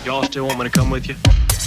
Y'all still want me to come with you?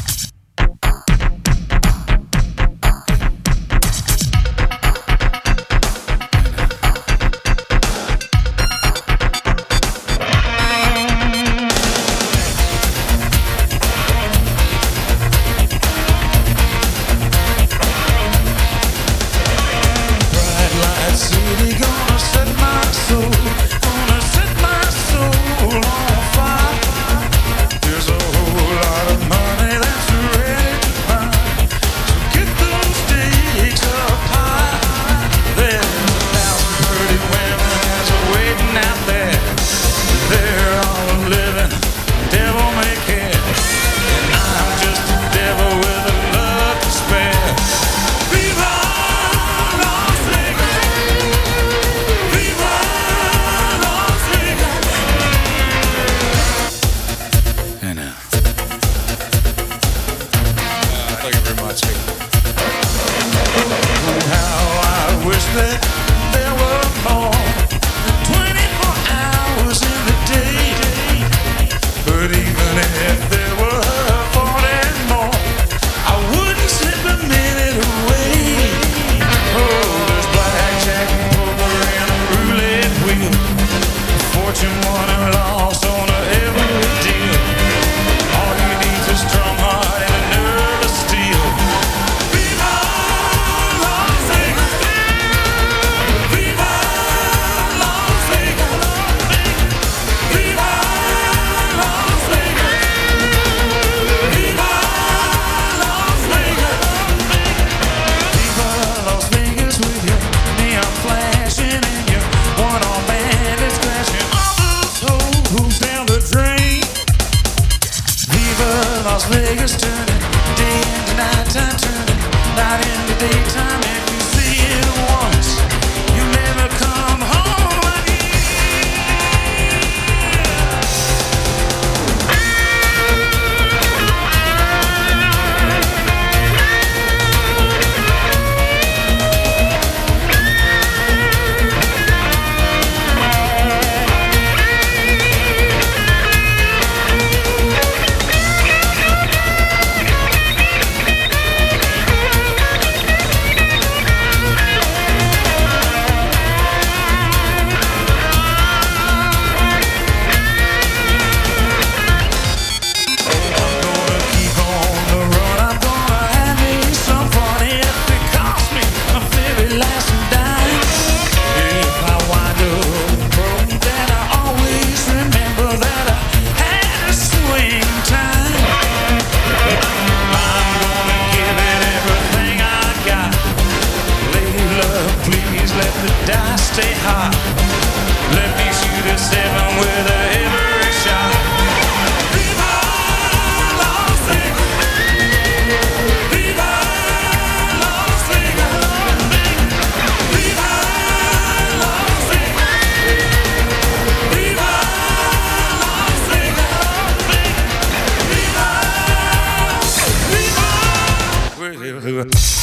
Las Vegas turning, day into nighttime turning, night into daytime. If you see it once, you never come home again. Stay hot. Let me shoot a 7 with a every shot. Viva Las Vegas. Viva Las Vegas. Viva Las Vegas. Viva Las Vegas. Viva. Viva.